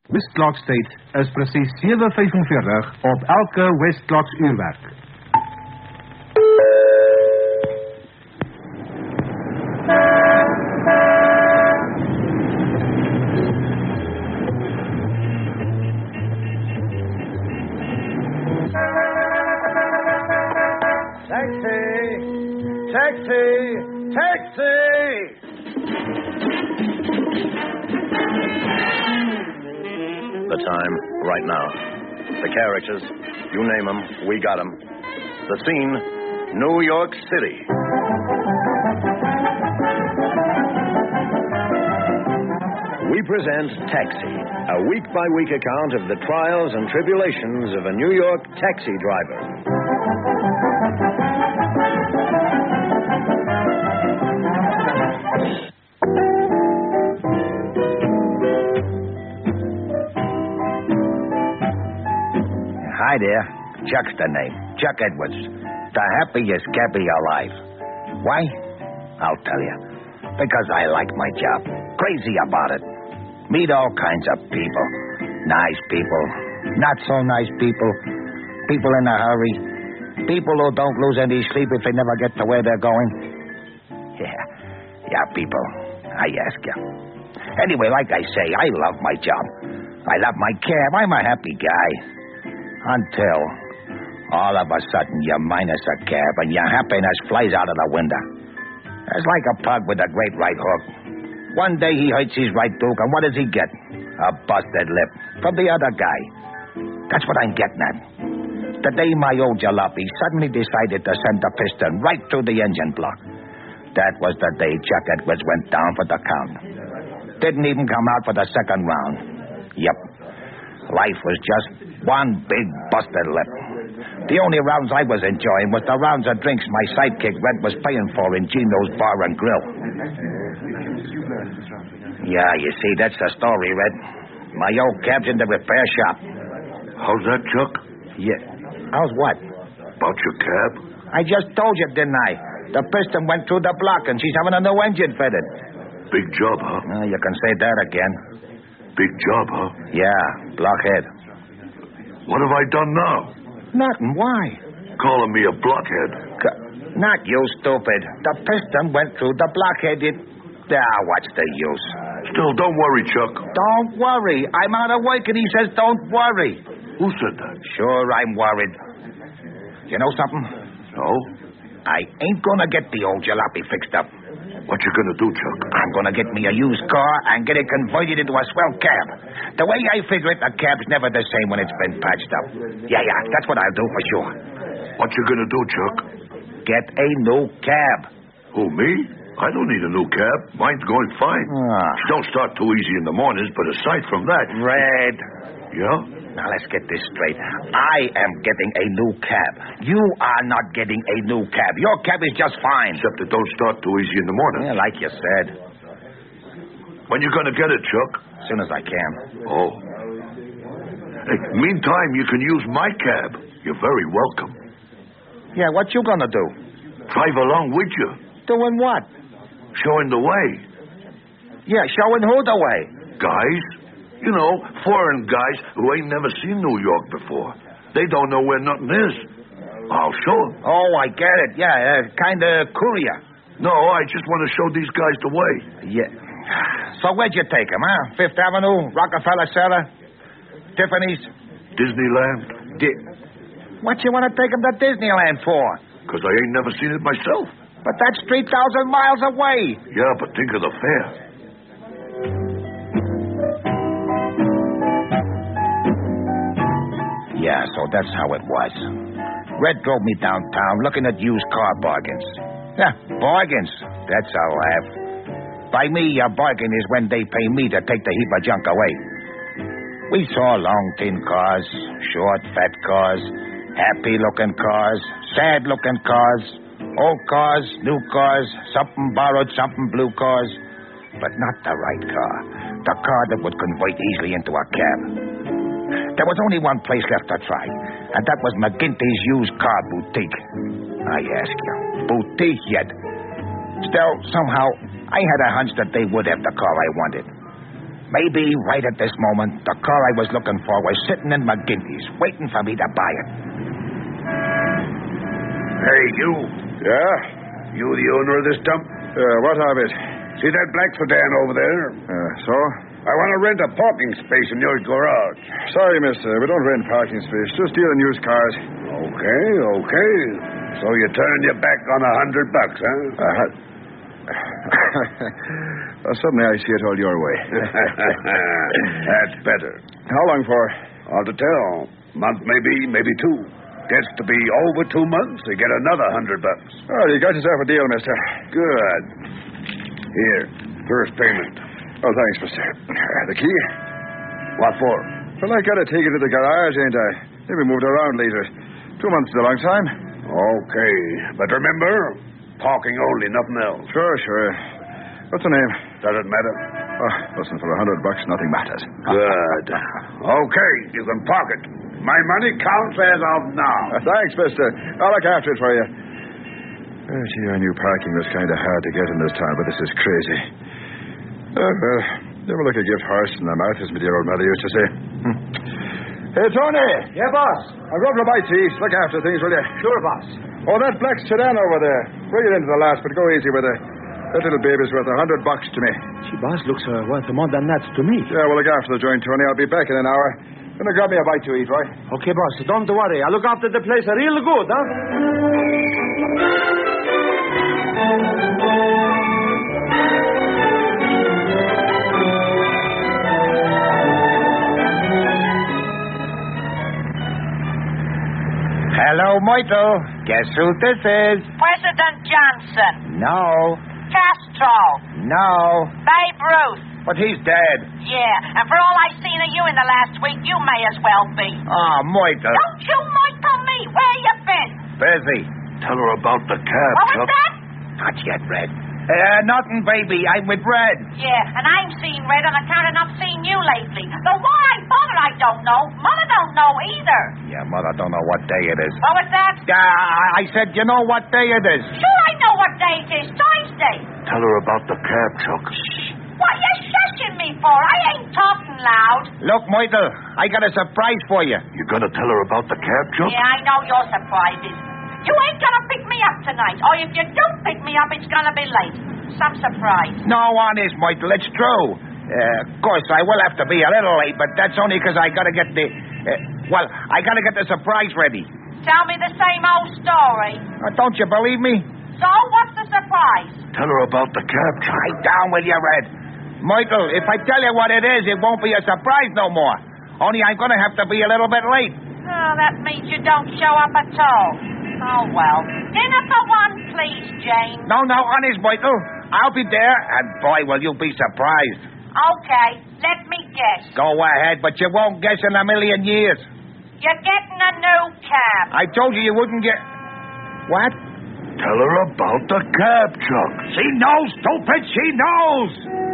Westclock State is presies 7:45 op elke Westclocks uurwerk. The time, right now. The characters, you name them, we got them. The scene, New York City. We present Taxi, a week-by-week account of the trials and tribulations of a New York taxi driver. Hi there. Chuck's the name. Chuck Edwards. The happiest cabbie alive. Why? I'll tell you. Because I like my job. Crazy about it. Meet all kinds of people. Nice people. Not so nice people. People in a hurry. People who don't lose any sleep if they never get to where they're going. Yeah, people. I ask you. Anyway, like I say, I love my job. I love my cab. I'm a happy guy. Until all of a sudden you're minus a cab and your happiness flies out of the window. It's like a pug with a great right hook. One day he hurts his right tooth, and what does he get? A busted lip from the other guy. That's what I'm getting at. The day my old jalopy suddenly decided to send the piston right through the engine block. That was the day Chuck Edwards went down for the count. Didn't even come out for the second round. Yep. Life was just one big busted lip. The only rounds I was enjoying was the rounds of drinks my sidekick Red was paying for in Gino's Bar and Grill. Yeah, you see, that's the story, Red. My old cab's in the repair shop. How's that, Chuck? Yeah. How's what? About your cab? I just told you, didn't I? The piston went through the block and she's having a new engine fitted. Big job, huh? You can say that again. Big job, huh? Yeah, blockhead. What have I done now? Nothing. Why? Calling me a blockhead. Not you, stupid. The piston went through the blockhead. What's the use? Still, don't worry, Chuck. Don't worry. I'm out of work and he says don't worry. Who said that? Sure, I'm worried. You know something? No? I ain't gonna get the old jalopy fixed up. What you gonna do, Chuck? I'm gonna get me a used car and get it converted into a swell cab. The way I figure it, a cab's never the same when it's been patched up. Yeah, that's what I'll do for sure. What you gonna do, Chuck? Get a new cab. Who, me? I don't need a new cab. Mine's going fine. Don't start too easy in the mornings, but aside from that... Red. Yeah? Now, let's get this straight. I am getting a new cab. You are not getting a new cab. Your cab is just fine. Except it don't start too easy in the morning. Yeah, like you said. When you gonna get it, Chuck? As soon as I can. Oh. Hey, meantime, you can use my cab. You're very welcome. Yeah, what you gonna do? Drive along with you. Doing what? Showing the way. Yeah, showing who the way? Guys. You know, foreign guys who ain't never seen New York before. They don't know where nothing is. I'll show them. Oh, I get it. Yeah, kind of courier. No, I just want to show these guys the way. Yeah. So where'd you take them, huh? Fifth Avenue, Rockefeller Center, Tiffany's? Disneyland. What you want to take them to Disneyland for? Because I ain't never seen it myself. But that's 3,000 miles away. Yeah, but think of the fare. Yeah, so that's how it was. Red drove me downtown looking at used car bargains. Yeah, bargains. That's a laugh. By me, a bargain is when they pay me to take the heap of junk away. We saw long, thin cars, short, fat cars, happy-looking cars, sad-looking cars, old cars, new cars, something borrowed, something blue cars. But not the right car. The car that would convert easily into a cab. There was only one place left to try, and that was McGinty's used car boutique. I ask you, boutique yet? Still, somehow, I had a hunch that they would have the car I wanted. Maybe right at this moment, the car I was looking for was sitting in McGinty's, waiting for me to buy it. Hey, you. Yeah? You the owner of this dump? What of it? See that black sedan over there? So? I want to rent a parking space in your garage. Sorry, mister. We don't rent parking space. Just deal in used cars. Okay. So you're turning your back on $100, huh? Well, suddenly I see it all your way. That's better. How long for? Hard to tell. Month maybe two. Gets to be over 2 months, you get another $100. Oh, you got yourself a deal, mister. Good. Here, first payment. Oh, thanks, mister. The key? What for? Well, I gotta take it to the garage, ain't I? Maybe moved around later. 2 months is a long time. Okay. But remember, parking only, nothing else. Sure. What's the name? Doesn't matter. Oh, listen, for $100, nothing matters. Good. Okay, you can park it. My money counts as of now. Thanks, mister. I'll look after it for you. Oh, gee, I knew parking was kind of hard to get in this town, but this is crazy. Never look a gift horse in the mouth, as my dear old mother used to say. Hey, Tony. Yeah, boss. I'll go up to the bite to eat. Look after things, will you? Sure, boss. Oh, that black sedan over there. Bring it into the last, but go easy with it. That little baby's worth $100 to me. Gee, boss, looks worth more than that to me. Yeah, well, look after the joint, Tony. I'll be back in an hour. Gonna grab me a bite to eat, right? Okay, boss. Don't worry. I'll look after the place real good, huh? Hello, Myrtle. Guess who this is? President Johnson. No. Castro. No. Babe Ruth. But he's dead. Yeah, and for all I've seen of you in the last week, you may as well be. Oh, Myrtle. Don't you Michael me. Where you been? Busy. Tell her about the cab, What Chuck. was that? Not yet, Red. Nothing, baby. I'm with Red. Yeah, and I'm seeing Red on account of not seeing you lately. Though why I bother, I don't know. Mother don't know either. Yeah, Mother don't know what day it is. What was that? I said, you know what day it is. Sure I know what day it is. Thursday. Tell her about the cab, Chuck. What you shushing me for? I ain't talking loud. Look, Myrtle, I got a surprise for you. You gonna tell her about the cab, Chuck? Yeah, I know your surprises. You ain't gonna pick me up tonight. Or if you don't pick me up, it's gonna be late. Some surprise. No, honest, Myrtle, it's true. Of course, I will have to be a little late, but that's only because I gotta get the... I gotta get the surprise ready. Tell me the same old story. Don't you believe me? So, what's the surprise? Tell her about the cab, Chuck. Right down with you, Red. Myrtle, if I tell you what it is, it won't be a surprise no more. Only I'm gonna have to be a little bit late. Oh, that means you don't show up at all. Oh, well. Dinner for one, please, Jane. No, honest, Myrtle. I'll be there, and boy, will you be surprised. Okay, let me guess. Go ahead, but you won't guess in a million years. You're getting a new cab. I told you wouldn't get... What? Tell her about the cab, Chuck. She knows, stupid, she knows!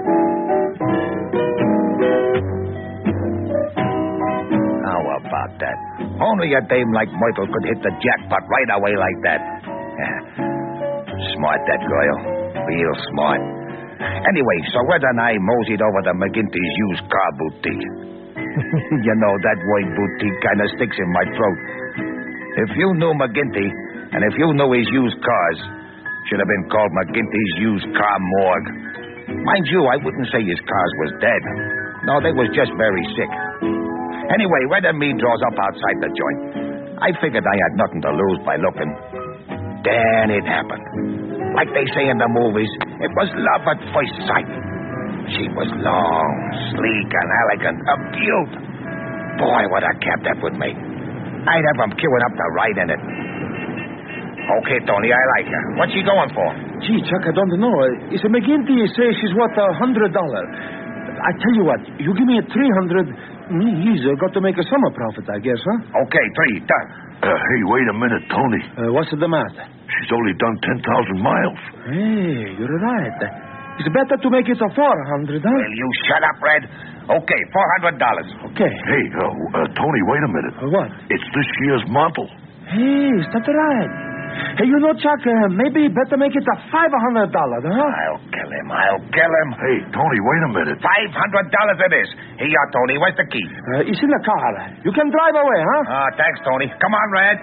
How about that? Only a dame like Myrtle could hit the jackpot right away like that. Smart, that girl. Real smart. Anyway, so Red and I moseyed over to McGinty's used car boutique. You know, that word boutique kind of sticks in my throat. If you knew McGinty, and if you knew his used cars, should have been called McGinty's used car morgue. Mind you, I wouldn't say his cars was dead. No, they was just very sick. Anyway, Red and me draws up outside the joint. I figured I had nothing to lose by looking. Then it happened. Like they say in the movies, it was love at first sight. She was long, sleek, and elegant. A beaut. Boy, what a cab that would make. I'd have them queuing up to ride in it. Okay, Tony, I like her. What's she going for? Gee, Chuck, I don't know. It's a McGinty says she's worth $100. I tell you what, you give me a $300, he's got to make a summer profit, I guess, huh? Okay, 3, done. Hey, wait a minute, Tony. What's the matter? She's only done 10,000 miles. Hey, you're right. It's better to make it a $400, huh? Will you shut up, Red? Okay, $400. Okay. Hey, Tony, wait a minute. What? It's this year's model. Hey, is that right? Hey, you know, Chuck, maybe better make it a $500, huh? I'll kill him. Hey, Tony, wait a minute. $500 it is. Here, Tony. Where's the key? It's in the car. You can drive away, huh? Thanks, Tony. Come on, Red.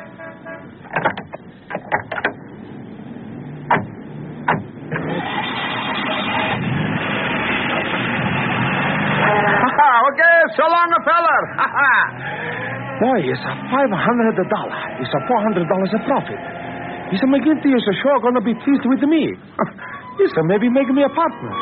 Okay, so long, feller. Boy, it's a $500. It's a $400 a profit. He said, McGinty is sure going to be pleased with me. He said, maybe make me a partner.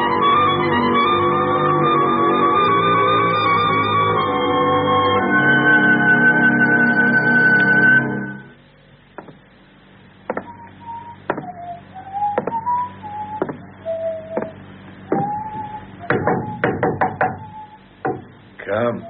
Come.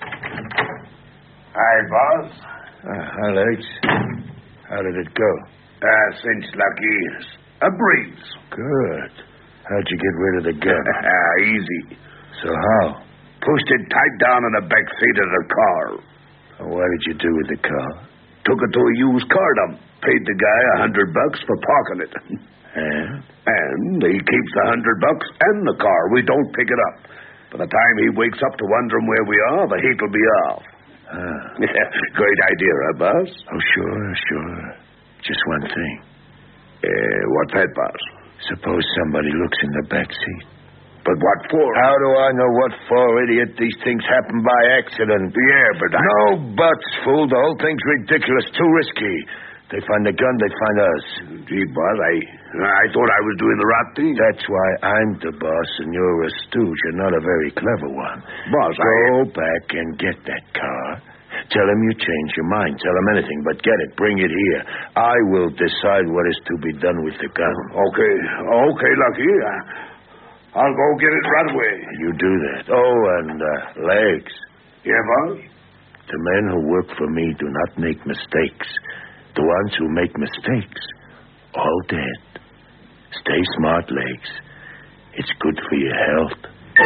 Hi, boss. Hi, Legs. How did it go? Cinch lucky. A breeze. Good. How'd you get rid of the gun? Easy. So how? Pushed it tight down in the back seat of the car. What did you do with the car? Took it to a used car dump. Paid the guy $100 for parking it. And he keeps the $100 and the car. We don't pick it up. By the time he wakes up to wondering where we are, the heat will be off. Great idea, huh, boss? Oh, sure. Just one thing. What's that, boss? Suppose somebody looks in the back seat. But what for? How do I know what for, idiot? These things happen by accident. Yeah, but No buts, fool. The whole thing's ridiculous. Too risky. They find the gun, they find us. Gee, boss, I thought I was doing the right thing. That's why I'm the boss and you're a stooge. You're not a very clever one. Boss, Go back and get that car. Tell him you changed your mind. Tell him anything, but get it. Bring it here. I will decide what is to be done with the gun. Okay, Lucky. I'll go get it right away. You do that. Oh, and Legs. Yeah, boss? The men who work for me do not make mistakes. The ones who make mistakes, all dead. Stay smart, Legs. It's good for your health.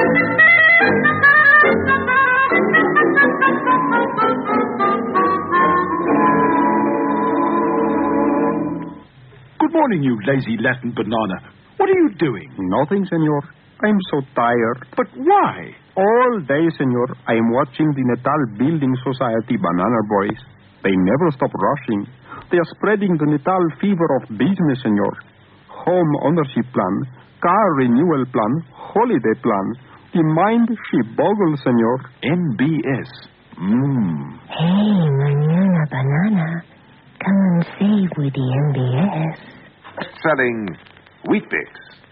Good morning, you lazy Latin banana. What are you doing? Nothing, senor. I'm so tired. But why? All day, senor, I am watching the Natal Building Society banana boys. They never stop rushing. They are spreading the Natal fever of business, senor. Home ownership plan, car renewal plan, holiday plan. The mind she boggles, senor. MBS. Hey, Manana Banana. Come and save with the MBS. Selling Wheat Bix.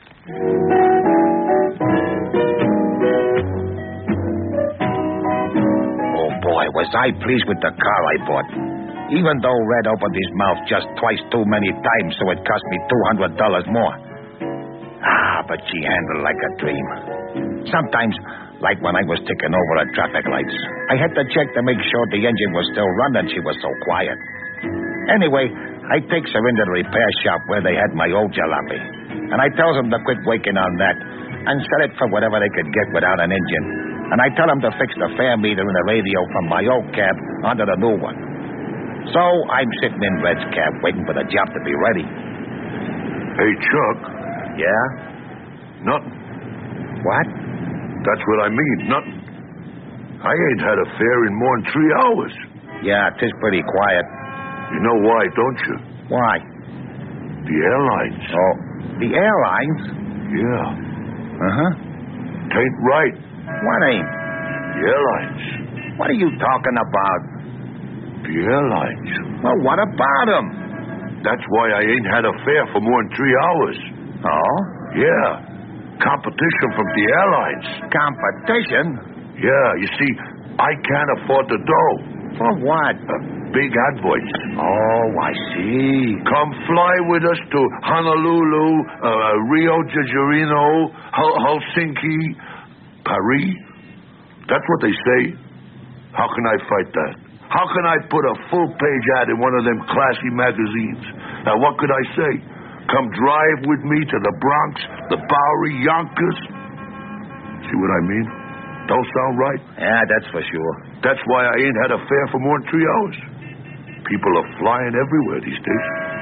Oh, boy, was I pleased with the car I bought. Even though Red opened his mouth just twice too many times, so it cost me $200 more. But she handled like a dream. Sometimes, like when I was taking over at traffic lights, I had to check to make sure the engine was still running. She was so quiet. Anyway, I takes her into the repair shop where they had my old jalopy. And I tells them to quit working on that and sell it for whatever they could get without an engine. And I tell them to fix the fare meter in the radio from my old cab onto the new one. So I'm sitting in Red's cab waiting for the job to be ready. Hey, Chuck. Yeah? Nothing. What? That's what I mean. Nothing. I ain't had a fare in more than 3 hours. Yeah, 'tis pretty quiet. You know why, don't you? Why? The airlines. Oh, the airlines? Yeah. Uh-huh. Tain't right. What ain't? The airlines. What are you talking about? The airlines. Well, what about them? That's why I ain't had a fare for more than 3 hours. Oh? Yeah. Competition from the airlines. Competition? Yeah, you see, I can't afford the dough. For what? Big advoice. Oh, I see. Come fly with us to Honolulu, Rio de Janeiro, Helsinki, Paris. That's what they say. How can I fight that? How can I put a full-page ad in one of them classy magazines? Now, what could I say? Come drive with me to the Bronx, the Bowery, Yonkers. See what I mean? Don't sound right? Yeah, that's for sure. That's why I ain't had a fare for more than 3 hours. People are flying everywhere these days.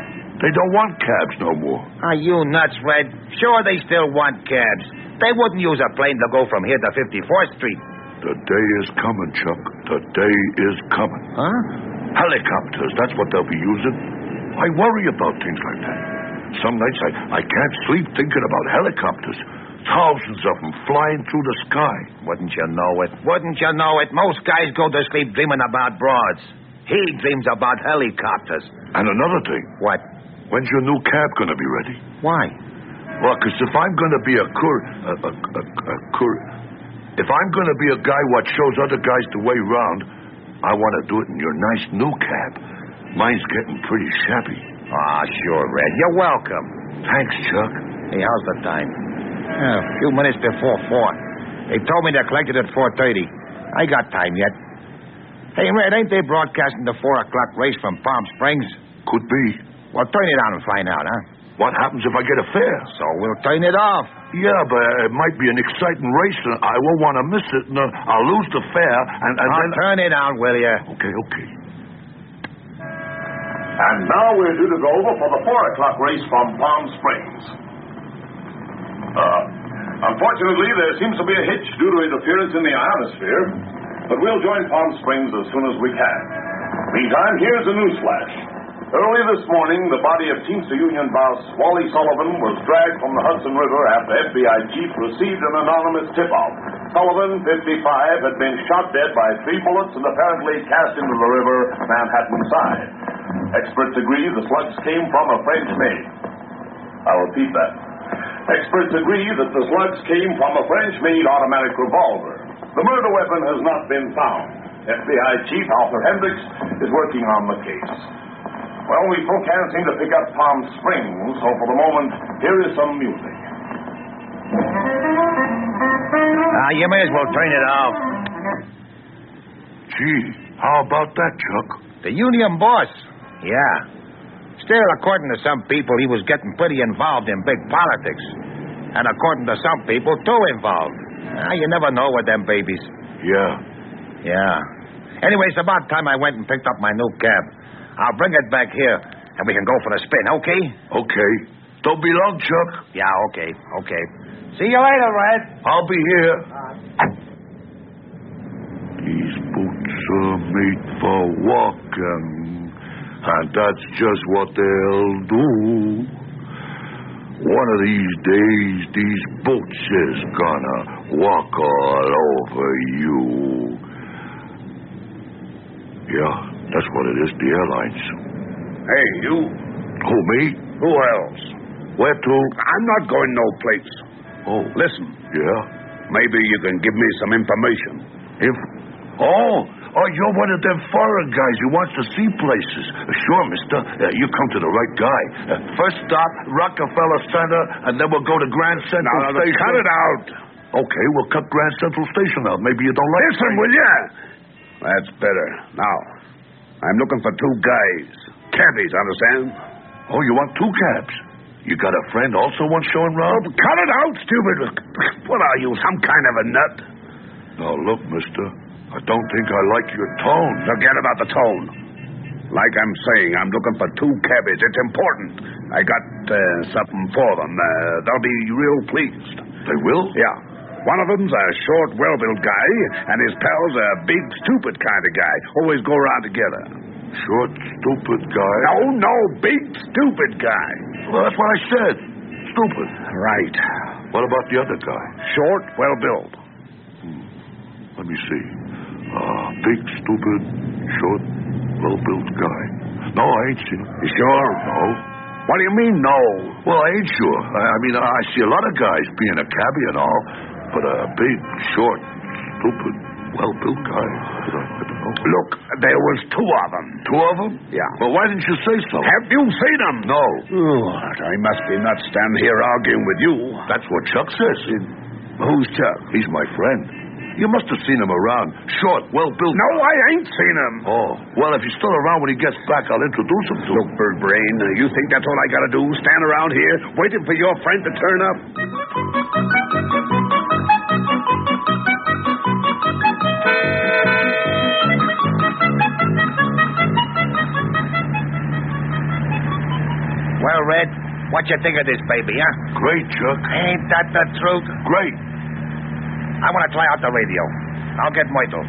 They don't want cabs no more. Are you nuts, Red? Sure, they still want cabs. They wouldn't use a plane to go from here to 54th Street. The day is coming, Chuck. The day is coming. Huh? Helicopters, that's what they'll be using. I worry about things like that. Some nights I can't sleep thinking about helicopters. Thousands of them flying through the sky. Wouldn't you know it? Wouldn't you know it? Most guys go to sleep dreaming about broads. He dreams about helicopters. And another thing. What? When's your new cab going to be ready? Why? Well, because if I'm going to be if I'm going to be a guy what shows other guys the way round, I want to do it in your nice new cab. Mine's getting pretty shabby. Ah, sure, Red. You're welcome. Thanks, Chuck. Hey, how's the time? A few minutes before 4. They told me they collected at 4:30. I got time yet. Hey, Red, ain't they broadcasting the 4 o'clock race from Palm Springs? Could be. Well, turn it on and find out, huh? What happens if I get a fare? So we'll turn it off. Yeah, but it might be an exciting race, and I won't want to miss it, and I'll lose the fare, and then... Turn it on, will you? Okay. And now we're due to go over for the 4 o'clock race from Palm Springs. Unfortunately, there seems to be a hitch due to interference in the ionosphere, but we'll join Palm Springs as soon as we can. Meantime, here's a news flash. Early this morning, the body of Teamster Union boss Wally Sullivan was dragged from the Hudson River after FBI chief received an anonymous tip-off. Sullivan, 55, had been shot dead by 3 bullets and apparently cast into the river Manhattan side. Experts agree the slugs came from a French maid. I'll repeat that. Experts agree that the slugs came from a French-made automatic revolver. The murder weapon has not been found. FBI Chief Arthur Hendricks is working on the case. Well, we still can't seem to pick up Palm Springs, so for the moment, here is some music. You may as well turn it off. Gee, how about that, Chuck? The union boss. Yeah. Still, according to some people, he was getting pretty involved in big politics. And according to some people, too involved. You never know with them babies. Yeah. Anyway, it's about time I went and picked up my new cab. I'll bring it back here, and we can go for the spin, okay? Okay. Don't be long, Chuck. Yeah, okay. See you later, Red. I'll be here. These boots are made for walking, and that's just what they'll do. One of these days, these boots is gonna walk all over you. Yeah. That's what it is, the airlines. Hey, you. Who, me? Who else? Where to? I'm not going no place. Oh. Listen. Yeah? Maybe you can give me some information. Oh, you're one of them foreign guys who wants to see places. Sure, mister. You come to the right guy. First stop, Rockefeller Center, and then we'll go to Grand Central Station. Cut it out. Okay, we'll cut Grand Central Station out. Maybe you don't like it. Listen, will you? That's better. Now, I'm looking for 2 guys. Cabbies, understand? Oh, you want 2 cabs? You got a friend also wants showing round? Oh, cut it out, stupid. What are you, some kind of a nut? Now, look, mister, I don't think I like your tone. Forget about the tone. Like I'm saying, I'm looking for 2 cabbies. It's important. I got something for them. They'll be real pleased. They will? Yeah. One of them's a short, well-built guy, and his pal's a big, stupid kind of guy. Always go around together. Short, stupid guy? No, big, stupid guy. Well, that's what I said. Stupid. Right. What about the other guy? Short, well-built. Let me see. Big, stupid, short, well-built guy. No, I ain't seen him. You sure? No. What do you mean, no? Well, I ain't sure. I mean, I see a lot of guys being a cabbie and all, but a big, short, stupid, well-built guy, I don't know. Look, there was 2 of them. 2 of them? Yeah. Well, why didn't you say so? Have you seen them? No. Oh, I must be not standing here arguing with you. That's what Chuck says. Who's Chuck? He's my friend. You must have seen him around. Short, well-built. No, I ain't seen him. Oh, well, if he's still around when he gets back, I'll introduce him to him. Look, Bird Brain, you think that's all I gotta do? Stand around here waiting for your friend to turn up? What you think of this, baby, huh? Great, Chuck. Ain't that the truth? Great. I want to try out the radio. I'll get Myrtle.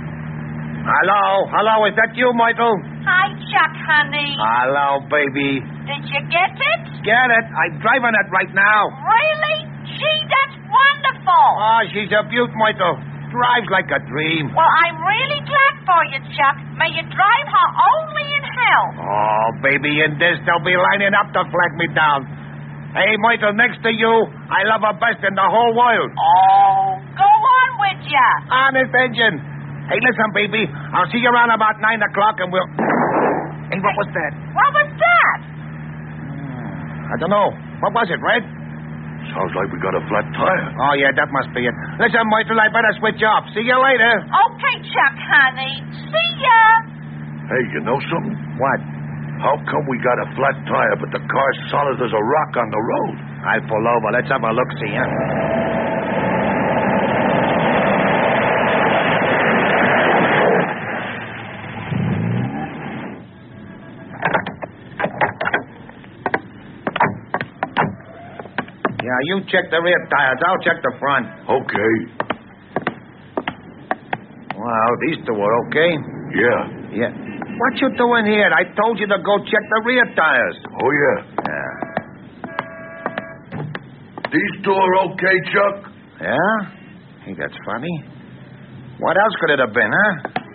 Hello, is that you, Myrtle? Hi, Chuck, honey. Hello, baby. Did you get it? Get it? I'm driving it right now. Really? Gee, that's wonderful. Oh, she's a beaut, Myrtle. Drives like a dream. Well, I'm really glad for you, Chuck. May you drive her only in hell. Oh, baby, in this, they'll be lining up to flag me down. Hey, Myrtle, next to you, I love her best in the whole world. Oh, go on with ya. Honest engine. Hey, listen, baby. I'll see you around about 9 o'clock and we'll... Hey, what was that? What was that? I don't know. What was it, Red? Sounds like we got a flat tire. Oh, yeah, that must be it. Listen, Myrtle, I better switch off. See you later. Okay, Chuck, honey. See ya. Hey, you know something? What? How come we got a flat tire, but the car's solid as a rock on the road? I'll pull over. Let's have a look-see, huh? Yeah, you check the rear tires. I'll check the front. Okay. Well, these two are okay. Yeah. What you doing here? I told you to go check the rear tires. Oh, yeah. These two are okay, Chuck? Yeah? Hey, that's funny. What else could it have been, huh?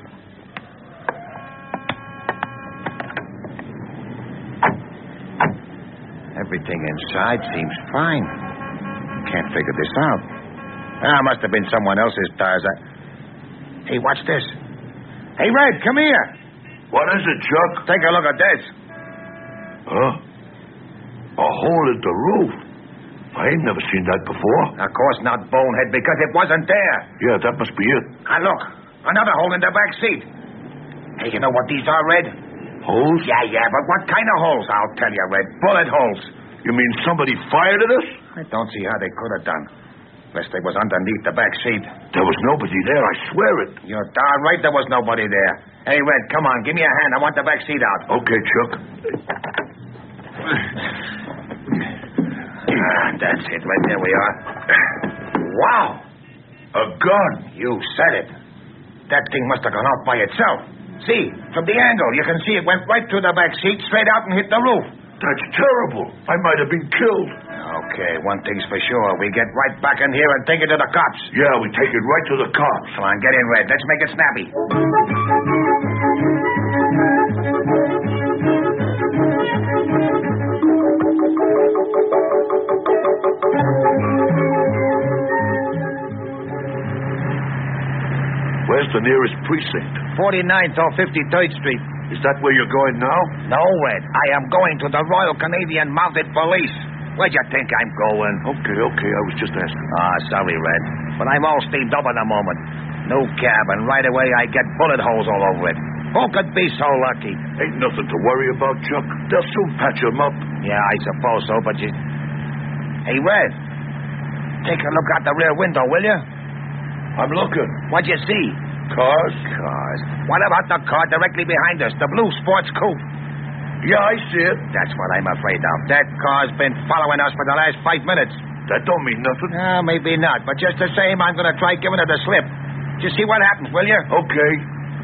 Everything inside seems fine. Can't figure this out. Must have been someone else's tires. Hey, watch this. Hey, Red, come here. What is it, Chuck? Take a look at this. Huh? A hole in the roof. I ain't never seen that before. Of course not, bonehead, because it wasn't there. Yeah, that must be it. Look. Another hole in the back seat. Hey, you know what these are, Red? Holes? Yeah, but what kind of holes? I'll tell you, Red. Bullet holes. You mean somebody fired at us? I don't see how they could have done. Unless they was underneath the back seat. There was nobody there, I swear it. You're darn right there was nobody there. Hey, Red, come on, give me a hand. I want the back seat out. Okay, Chuck. That's it, right there we are. Wow! A gun. You said it. That thing must have gone off by itself. See, from the angle, you can see it went right through the back seat, straight out and hit the roof. That's terrible. I might have been killed. Okay, one thing's for sure. We get right back in here and take it to the cops. Yeah, we take it right to the cops. Come on, get in, Red. Let's make it snappy. Where's the nearest precinct? 49th or 53rd Street. Is that where you're going now? No, Red. I am going to the Royal Canadian Mounted Police. Where'd you think I'm going? Okay. I was just asking. Sorry, Red. But I'm all steamed up at the moment. New cab, and right away I get bullet holes all over it. Who could be so lucky? Ain't nothing to worry about, Chuck. They'll soon patch him up. Yeah, I suppose so, but you... Hey, Red. Take a look out the rear window, will you? I'm looking. What'd you see? Cars? What about the car directly behind us? The blue sports coupe. Yeah, I see it. That's what I'm afraid of. That car's been following us for the last 5 minutes. That don't mean nothing. Maybe not, but just the same, I'm going to try giving it the slip. Just see what happens, will you? Okay.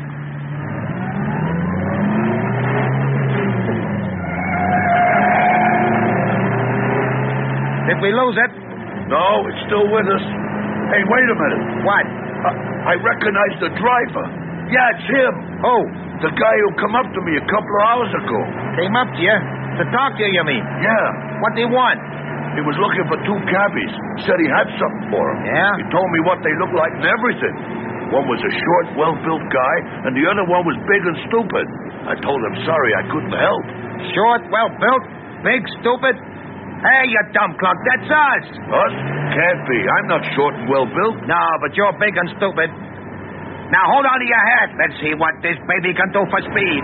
Did we lose it? No, it's still with us. Hey, wait a minute. What? I recognize the driver. Yeah, it's him. Who? The guy who come up to me a couple of hours ago. Came up to you? To talk to you, you mean? Yeah. What do you want? He was looking for two cabbies. Said he had something for them. Yeah? He told me what they looked like and everything. One was a short, well-built guy, and the other one was big and stupid. I told him sorry I couldn't help. Short, well-built, big, stupid? Hey, you dumb clock, that's us. Us? Can't be. I'm not short and well-built. No, but you're big and stupid. Now hold on to your hat. Let's see what this baby can do for speed.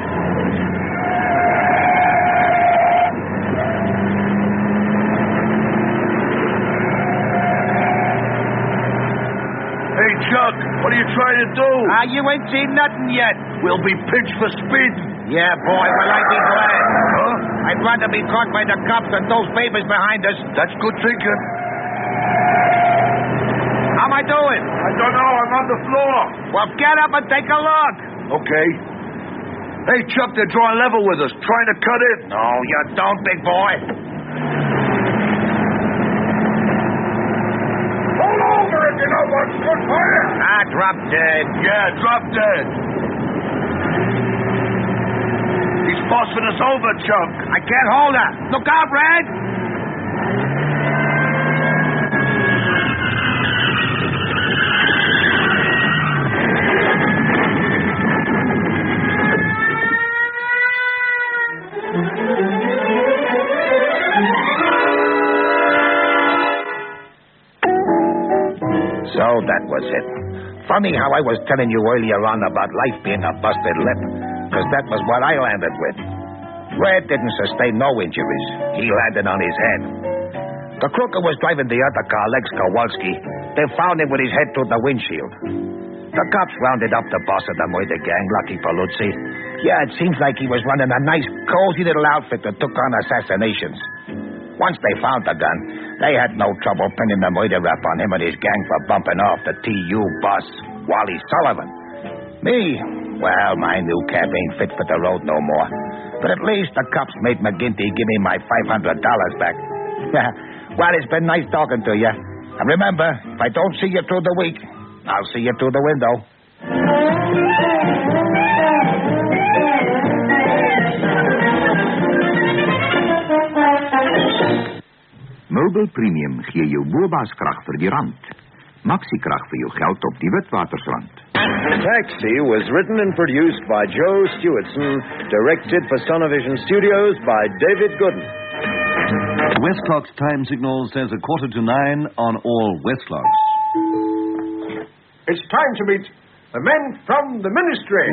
Hey, Chuck, what are you trying to do? You ain't seen nothing yet. We'll be pinched for speeding. Yeah, boy, will I be glad. Huh? I'd rather be caught by the cops than those papers behind us. That's good thinking. How am I doing? I don't know. I'm on the floor. Well, get up and take a look. Okay. Hey, Chuck, they're drawing level with us, trying to cut in. No, you don't, big boy. Pull over if you know what's good for you. Drop dead. Yeah, drop dead. He's bossing us over, Chuck. I can't hold her. Look out, Red. So that was it. Funny how I was telling you earlier on about life being a busted lip, because that was what I landed with. Red didn't sustain no injuries. He landed on his head. The crook who was driving the other car, Lex Kowalski, they found him with his head through the windshield. The cops rounded up the boss of the murder gang, Lucky Paluzzi. Yeah, it seems like he was running a nice, cozy little outfit that took on assassinations. Once they found the gun, they had no trouble pinning the murder rap on him and his gang for bumping off the TU boss, Wally Sullivan. Me, well, my new cab ain't fit for the road no more. But at least the cops made McGinty give me my $500 back. Well, it's been nice talking to you. And remember, if I don't see you through the week, I'll see you through the window. Mobil Premium gee jou bobaaskrag vir die rand. Maxikrag vir jou geld op die witwatersrand. Taxi was written and produced by Joe Stewartson, directed for Sonovision Studios by David Gooden. West Clock's time signal says 9:15 on all West Clocks. It's time to meet the men from the ministry.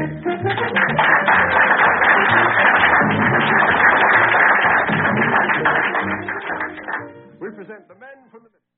We present the men from the ministry.